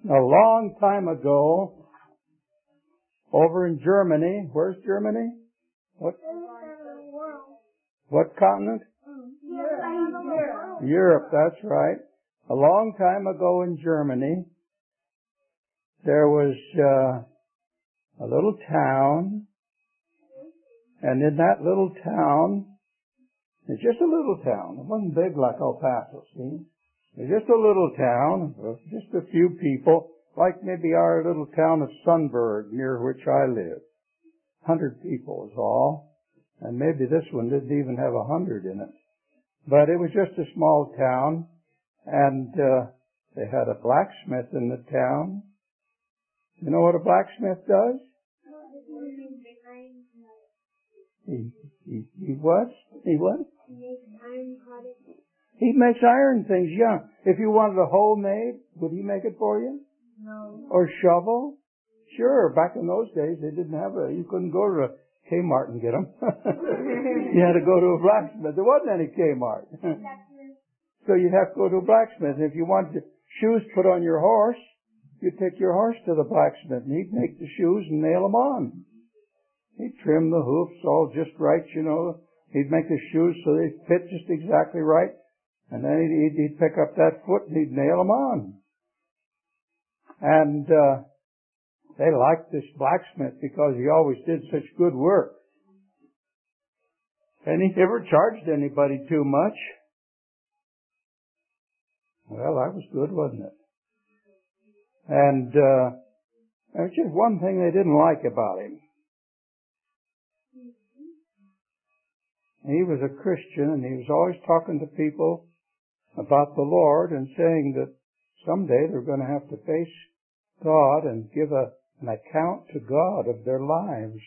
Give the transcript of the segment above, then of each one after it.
A long time ago, over in Germany, where's Germany? What continent? Europe, that's right. A long time ago in Germany, there was a little town, and in that little town, it's just a little town. It wasn't big like El Paso, see? It's just a little town, just a few people, like maybe our little town of Sunburg, near which I live. 100 people is all. And maybe this one didn't even have 100 in it. But it was just a small town, and they had a blacksmith in the town. You know what a blacksmith does? He what? He what? He makes iron things, yeah. If you wanted a hoe made, would he make it for you? No. Or shovel? Sure, back in those days they didn't have you couldn't go to a Kmart and get them. You had to go to a blacksmith. There wasn't any Kmart. So you'd have to go to a blacksmith. If you wanted shoes put on your horse, you'd take your horse to the blacksmith and he'd make the shoes and nail them on. He'd trim the hoofs all just right, you know. He'd make the shoes so they fit just exactly right. And then he'd pick up that foot and he'd nail them on. And they liked this blacksmith because he always did such good work. And he never charged anybody too much. Well, that was good, wasn't it? And there was just one thing they didn't like about him. He was a Christian, and he was always talking to people about the Lord and saying that someday they're going to have to face God and give an account to God of their lives.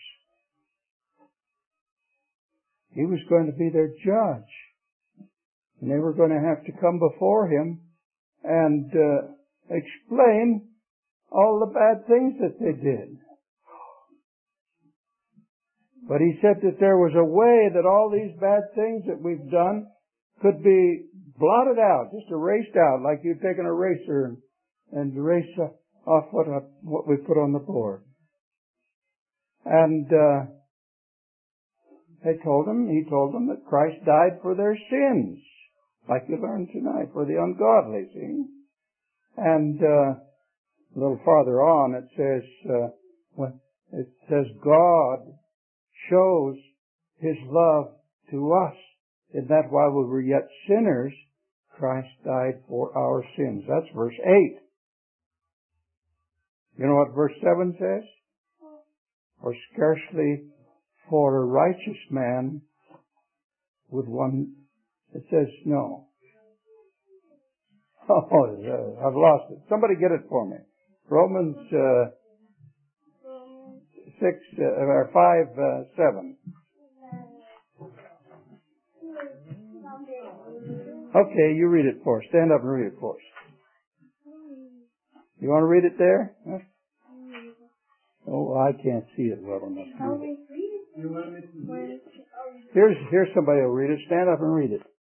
He was going to be their judge. And they were going to have to come before him and explain all the bad things that they did. But he said that there was a way that all these bad things that we've done could be blotted out, just erased out, like you'd take an eraser and erase off what we put on the board. And he told them that Christ died for their sins, like you learned tonight, for the ungodly, see? And a little farther on it says God shows his love to us in that while we were yet sinners, Christ died for our sins. That's verse 8. You know what verse 7 says? Or scarcely for a righteous man would one... It says no. Oh, I've lost it. Somebody get it for me. Romans 5:7. Okay, you read it for us. Stand up and read it for us. You want to read it there? Huh? Oh, I can't see it well enough. Here's somebody who'll read it. Stand up and read it.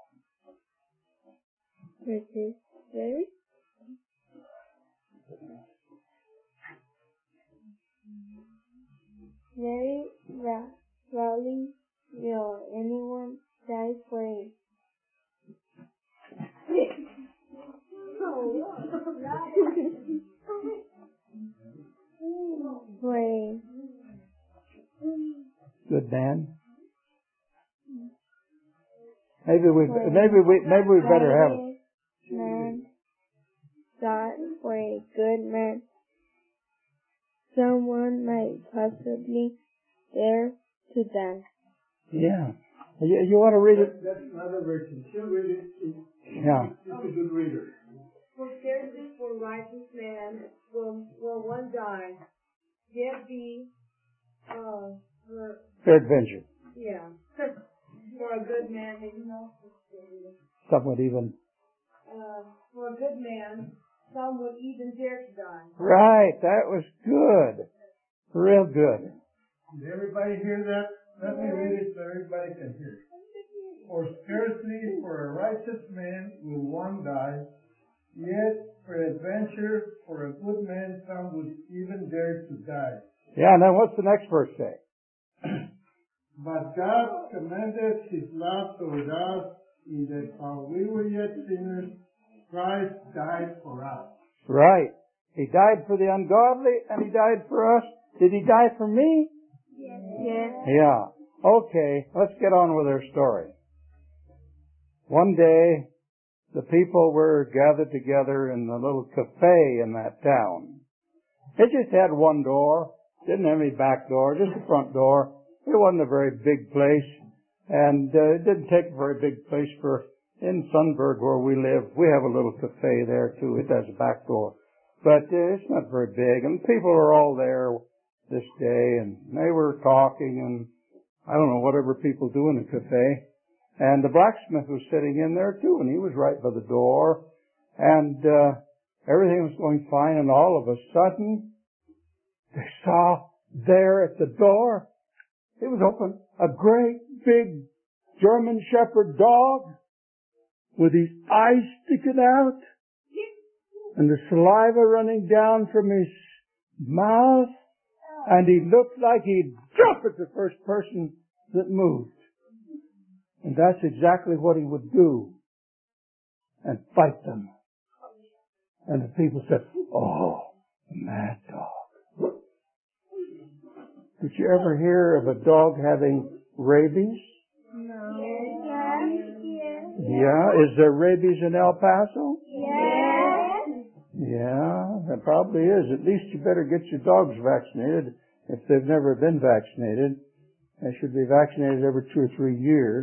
Very rarely will anyone die for it. Pray. Good man. Maybe we better have it. Man, God for a good man. Someone might possibly dare to die. Yeah. You want to read it? That's another version. She'll read it. Yeah. She's a good reader. For scarcely for a righteous man will one die, yet be Peradventure. yeah. For a good man, Some would even. For a good man, some would even dare to die. Right, that was good. Real good. Did everybody hear that? Let me read it so everybody can hear. For scarcely for a righteous man will one die, yet for adventure, for a good man some would even dare to die. Yeah, and then what's the next verse say? But God commended his love toward us in that while we were yet sinners, Christ died for us. Right. He died for the ungodly and he died for us. Did he die for me? Yes. Yeah. Okay, let's get on with our story. One day, the people were gathered together in the little cafe in that town. It just had one door, didn't have any back door, just a front door. It wasn't a very big place, and it didn't take a very big place for, in Sunburg where we live, we have a little cafe there too. It has a back door. But it's not very big, and people are all there this day, and they were talking, and I don't know, whatever people do in a cafe. And the blacksmith was sitting in there too, and he was right by the door, and everything was going fine, and all of a sudden, they saw there at the door, it was open, a great big German Shepherd dog with his eyes sticking out and the saliva running down from his mouth, and he looked like he'd jump at the first person that moved. And that's exactly what he would do, and fight them. And the people said, "Oh, mad dog." Did you ever hear of a dog having rabies? No. Yes. Yeah. Is there rabies in El Paso? Yes. Yeah, there probably is. At least you better get your dogs vaccinated if they've never been vaccinated. They should be vaccinated every 2 or 3 years.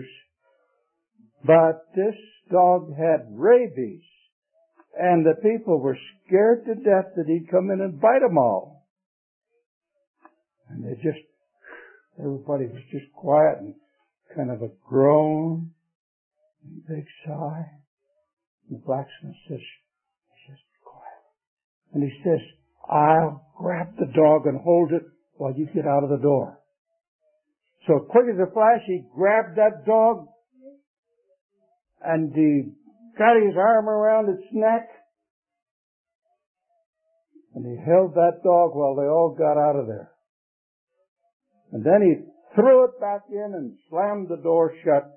But this dog had rabies, and the people were scared to death that he'd come in and bite them all. And everybody was just quiet and kind of a groan, and a big sigh. And the blacksmith says, just quiet. And he says, "I'll grab the dog and hold it while you get out of the door." So quick as a flash, he grabbed that dog, and he got his arm around its neck, and he held that dog while they all got out of there. And then he threw it back in and slammed the door shut,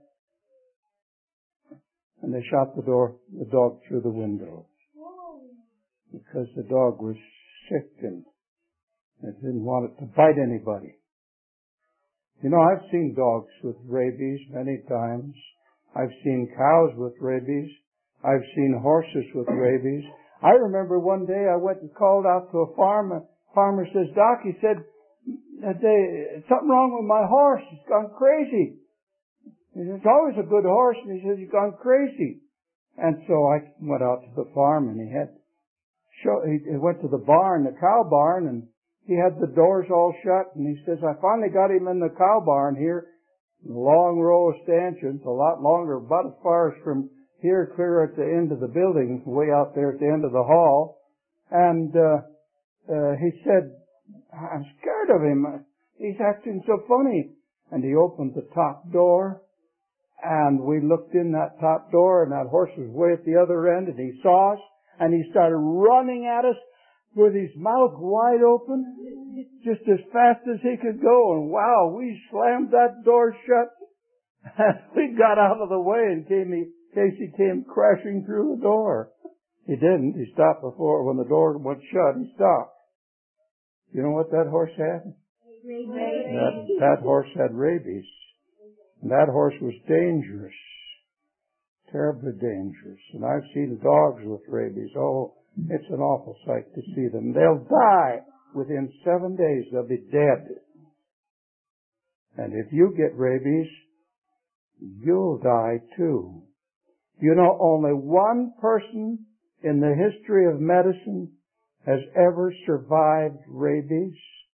and they shot the dog through the window, because the dog was sick and it didn't want it to bite anybody. You know, I've seen dogs with rabies many times. I've seen cows with rabies. I've seen horses with rabies. I remember one day I went and called out to a farm. A farmer says, "Doc," he said, "something wrong with my horse. He's gone crazy." He said, "It's always a good horse." And he says, "He's gone crazy." And so I went out to the farm, and he went to the barn, the cow barn, and he had the doors all shut. And he says, "I finally got him in the cow barn here, a long row of stanchions, a lot longer, about as far as from here, clear at the end of the building, way out there at the end of the hall." And he said, "I'm scared of him. He's acting so funny." And he opened the top door, and we looked in that top door, and that horse was way at the other end, and he saw us, and he started running at us with his mouth wide open, just as fast as he could go. And wow, we slammed that door shut, and we got out of the way in case he came crashing through the door. He didn't. He stopped when the door went shut. He stopped. You know what that horse had? Rabies. That horse had rabies. And that horse was dangerous. Terribly dangerous. And I've seen dogs with rabies. Oh, it's an awful sight to see them. They'll die within 7 days. They'll be dead. And if you get rabies, you'll die too. You know, only one person in the history of medicine has ever survived rabies.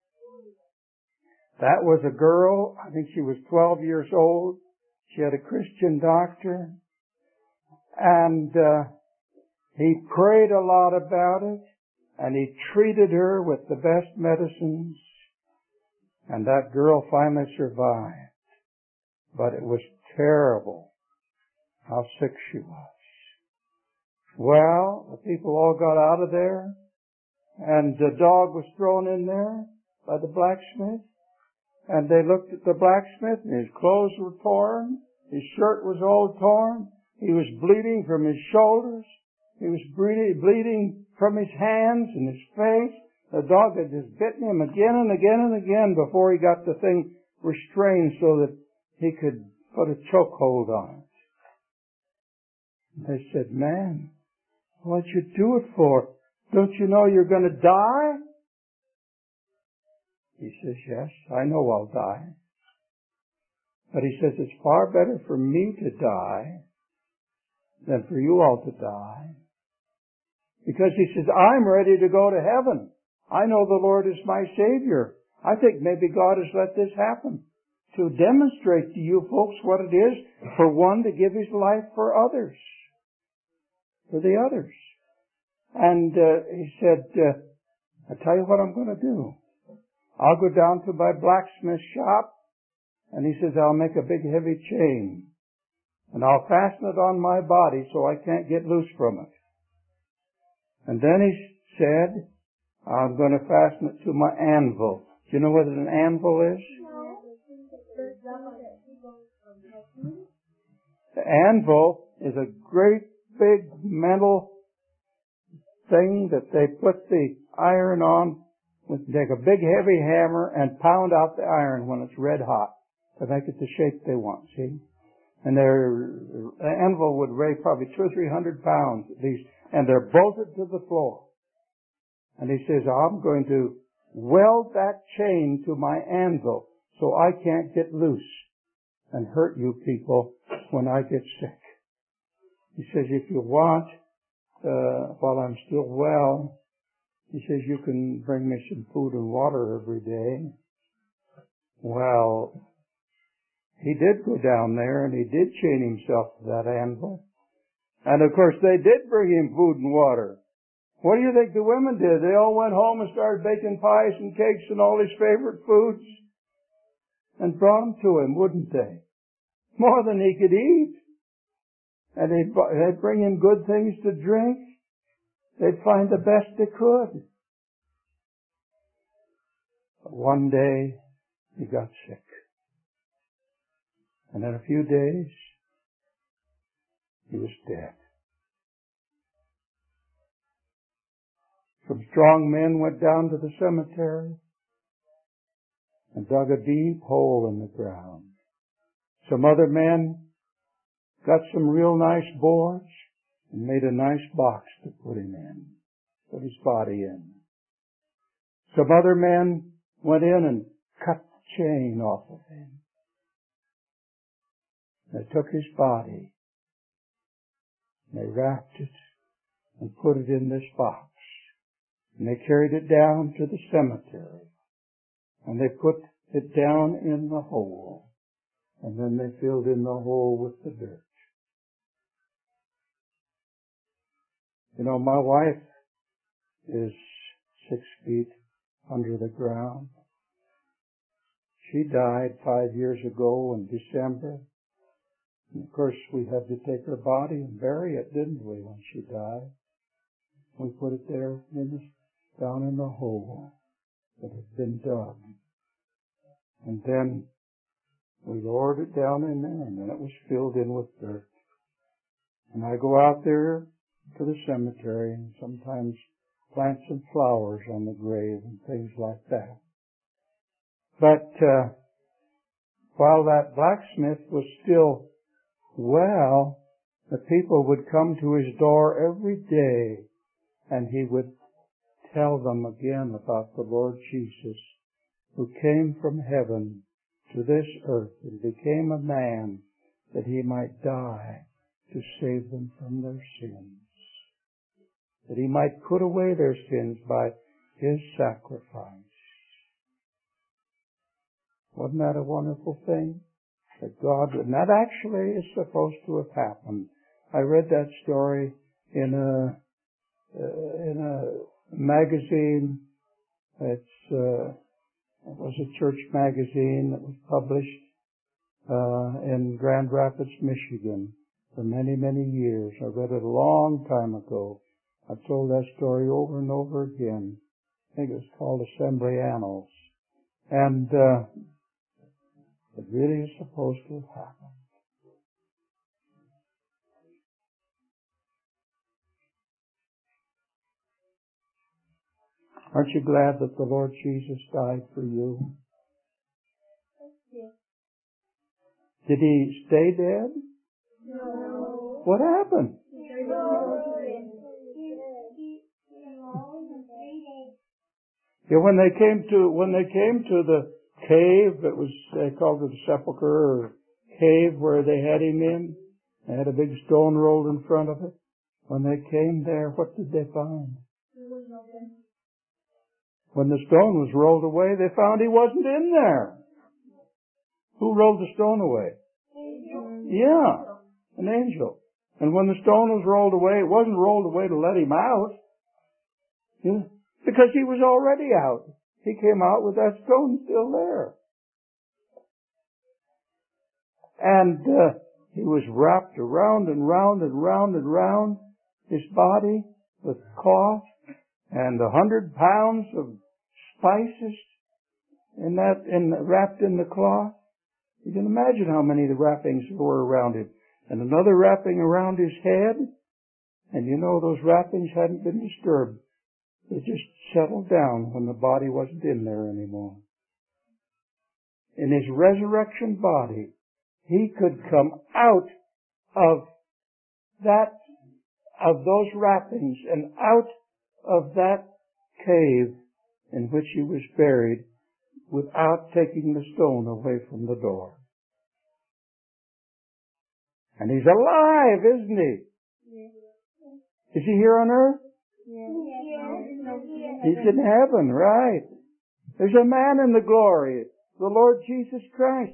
That was a girl. I think she was 12 years old. She had a Christian doctor. And he prayed a lot about it, and he treated her with the best medicines, and that girl finally survived. But it was terrible how sick she was. Well, the people all got out of there, and the dog was thrown in there by the blacksmith, and they looked at the blacksmith, and his clothes were torn, his shirt was all torn, he was bleeding from his shoulders, he was bleeding from his hands and his face. The dog had just bitten him again and again and again before he got the thing restrained so that he could put a chokehold on it. They said, "Man, what'd you do it for? Don't you know you're going to die?" He says, "Yes, I know I'll die." But he says, "It's far better for me to die than for you all to die." Because he says, "I'm ready to go to heaven. I know the Lord is my Savior. I think maybe God has let this happen to demonstrate to you folks what it is for one to give his life for others, for the others." And he said, "I tell you what I'm going to do. I'll go down to my blacksmith shop," and he says, "I'll make a big heavy chain, and I'll fasten it on my body so I can't get loose from it. And then he said, I'm going to fasten it to my anvil." Do you know what an anvil is? The anvil is a great big metal thing that they put the iron on. Take a big heavy hammer and pound out the iron when it's red hot to make it the shape they want, see? And their anvil would weigh probably 200 or 300 pounds at least, and they're bolted to the floor. And he says, "I'm going to weld that chain to my anvil so I can't get loose and hurt you people when I get sick." He says, "If you want, while I'm still well," he says, "you can bring me some food and water every day." Well, he did go down there and he did chain himself to that anvil. And of course they did bring him food and water. What do you think the women did? They all went home and started baking pies and cakes and all his favorite foods and brought them to him, wouldn't they? More than he could eat. And they'd bring him good things to drink. They'd find the best they could. But one day he got sick. And in a few days he was dead. Some strong men went down to the cemetery and dug a deep hole in the ground. Some other men got some real nice boards and made a nice box to put him in, put his body in. Some other men went in and cut the chain off of him. They took his body and they wrapped it and put it in this box. And they carried it down to the cemetery. And they put it down in the hole. And then they filled in the hole with the dirt. You know, my wife is 6 feet under the ground. She died 5 years ago in December. And of course, we had to take her body and bury it, didn't we, when she died? We put it there down in the hole that had been dug. And then we lowered it down in there, and then it was filled in with dirt. And I go out there to the cemetery and sometimes plant some flowers on the grave and things like that. But while that blacksmith was still well, the people would come to his door every day, and he would tell them again about the Lord Jesus, who came from heaven to this earth and became a man that he might die to save them from their sins, that he might put away their sins by his sacrifice. Wasn't that a wonderful thing? That God, and that actually is supposed to have happened. I read that story in a magazine. It was a church magazine that was published in Grand Rapids, Michigan. for many, many years. I read it a long time ago. I've told that story over and over again. I think it was called Assembly Annals. And it really is supposed to have happened. Aren't you glad that the Lord Jesus died for you? Did He stay dead? No. What happened? Yeah, when they came to the cave, it was, they called it a sepulcher or cave where they had Him in. They had a big stone rolled in front of it. When they came there, what did they find? When the stone was rolled away, they found He wasn't in there. Who rolled the stone away? Yeah, an angel. And when the stone was rolled away, it wasn't rolled away to let Him out. Yeah, because He was already out. He came out with that stone still there. And He was wrapped around and round and round and round His body with cloth, and 100 pounds of spices wrapped in the cloth. You can imagine how many the wrappings were around Him. And another wrapping around His head. And you know, those wrappings hadn't been disturbed. They just settled down when the body wasn't in there anymore. In His resurrection body, He could come out of those wrappings and out of that cave in which He was buried without taking the stone away from the door. And He's alive, isn't He? Is He here on earth? He's in heaven, right. There's a man in the glory, the Lord Jesus Christ.